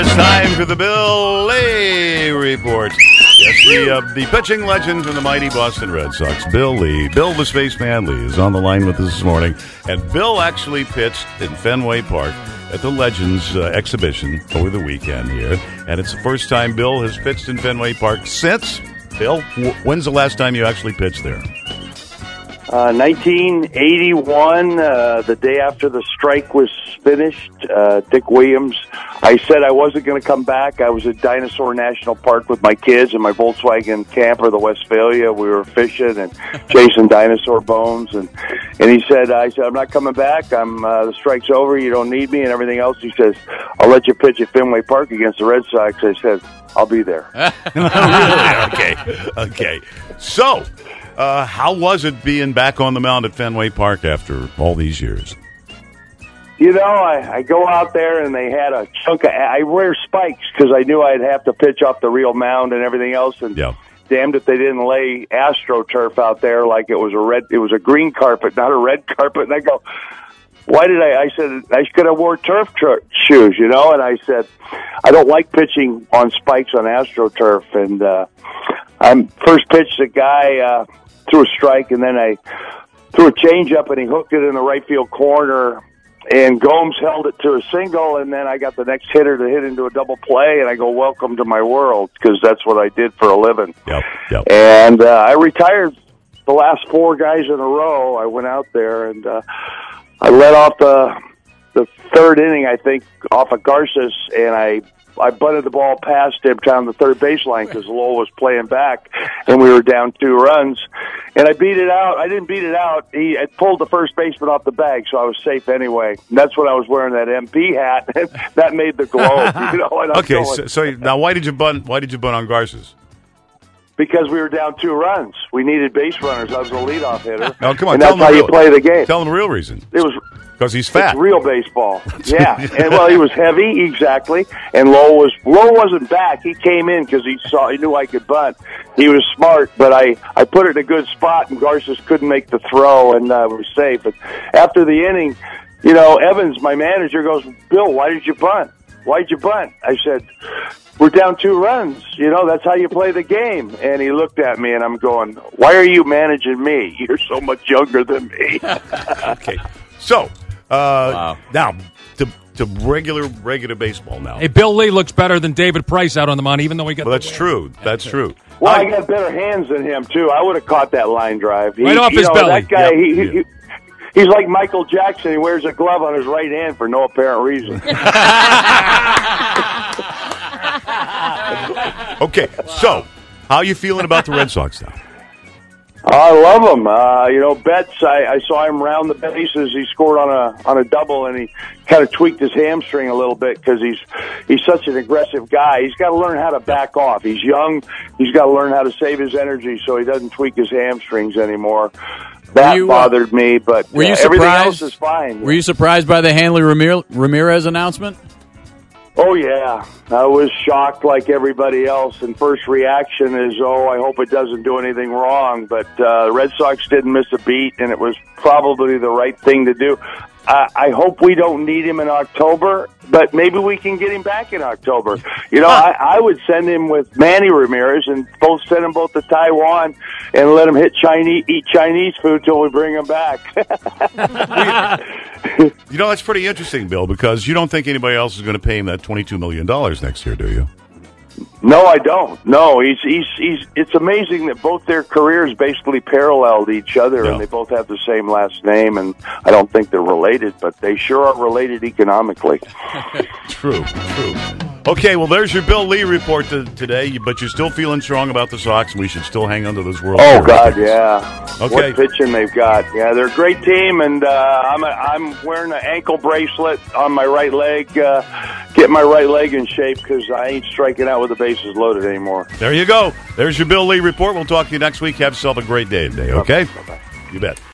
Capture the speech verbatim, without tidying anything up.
is time for the Bill Lee Report. Yes, the, uh, the pitching legend from the mighty Boston Red Sox, Bill Lee. Bill the Spaceman Lee is on the line with us this morning. And Bill actually pitched in Fenway Park at the Legends uh, exhibition over the weekend here. And it's the first time Bill has pitched in Fenway Park since. Bill, w- when's the last time you actually pitched there? Uh, nineteen eighty-one, uh, the day after the strike was finished, uh, Dick Williams, I said I wasn't going to come back. I was at Dinosaur National Park with my kids and my Volkswagen camper, the Westphalia. We were fishing and chasing dinosaur bones. And, and he said, I said, I'm not coming back. I'm, uh, the strike's over. You don't need me and everything else. He says, I'll let you pitch at Fenway Park against the Red Sox. I said, I'll be there. Really? Okay. Okay. So, Uh, how was it being back on the mound at Fenway Park after all these years? You know, I, I go out there and they had a chunk of, I wear spikes because I knew I'd have to pitch off the real mound and everything else. And yeah. damned if they didn't lay AstroTurf out there like it was a red, it was a green carpet, not a red carpet. And I go, why did I, I said, I could have wore turf tr- shoes, you know? And I said, I don't like pitching on spikes on AstroTurf. And, uh, I'm first pitched a guy, uh, threw a strike, and then I threw a changeup, and he hooked it in the right field corner, and Gomes held it to a single, and then I got the next hitter to hit into a double play, and I go, welcome to my world, because that's what I did for a living. Yep, yep. And uh, I retired the last four guys in a row. I went out there, and uh, I led off the, the third inning, I think, off of Garces, and I I bunted the ball past him down the third baseline because Lowell was playing back, and we were down two runs. And I beat it out. I didn't beat it out. He I pulled the first baseman off the bag, so I was safe anyway. And that's when I was wearing that M P hat. That made the glow. You know, and I'm okay, going, so, so now why did you bunt? Why did you bunt on Garces? Because we were down two runs. We needed base runners. I was a leadoff hitter. Oh, come on, and tell that's how real, you play the game. Tell him the real reason. It was because he's fat. It's real baseball. Yeah, and well, he was heavy, exactly. And Lowe was Lowe wasn't back. He came in because he saw he knew I could bunt. He was smart, but I I put it in a good spot, and Garces couldn't make the throw, and uh, was safe. But after the inning, you know, Evans, my manager, goes, Bill, why did you bunt? Why'd you bunt? I said, we're down two runs. You know, that's how you play the game. And he looked at me, and I'm going, why are you managing me? You're so much younger than me. Okay. So, uh, wow. now, to, to regular regular baseball now. Hey, Bill Lee looks better than David Price out on the mound, even though he got... Well, that's true. That's true. Well, I, I got better hands than him, too. I would have caught that line drive. He, right off you his know, belly. That guy, Yep. he... he, Yeah. he He's like Michael Jackson. He wears a glove on his right hand for no apparent reason. Okay, so, how are you feeling about the Red Sox now? I love him. Uh, you know, Betts, I, I saw him round the bases. He scored on a on a double, and he kind of tweaked his hamstring a little bit because he's he's such an aggressive guy. He's got to learn how to back off. He's young. He's got to learn how to save his energy so he doesn't tweak his hamstrings anymore. That you, uh, bothered me, but were you uh, everything surprised? else is fine. Were you surprised by the Hanley Ramir- Ramirez announcement? Oh, yeah. I was shocked like everybody else, and first reaction is, oh, I hope it doesn't do anything wrong. But uh, the Red Sox didn't miss a beat, and it was probably the right thing to do. Uh, I hope we don't need him in October, but maybe we can get him back in October. You know, I, I would send him with Manny Ramirez and both send them both to Taiwan and let him hit Chinese, eat Chinese food till we bring him back. You know, that's pretty interesting, Bill, because you don't think anybody else is going to pay him that twenty-two million dollars next year, do you? No, I don't. No, he's he's he's. It's amazing that both their careers basically paralleled each other, Yeah. and they both have the same last name. And I don't think they're related, but they sure are related economically. True, true. Okay, well, there's your Bill Lee report to, today, but you're still feeling strong about the Sox, and we should still hang on to those World Oh Series God, tickets. yeah. Okay. What pitching they've got? Yeah, they're a great team, and uh, I'm a, I'm wearing an ankle bracelet on my right leg, uh, getting my right leg in shape because I ain't striking out with the bases loaded anymore. There you go. There's your Bill Lee report. We'll talk to you next week. Have yourself a great day today, okay? Bye-bye. You bet.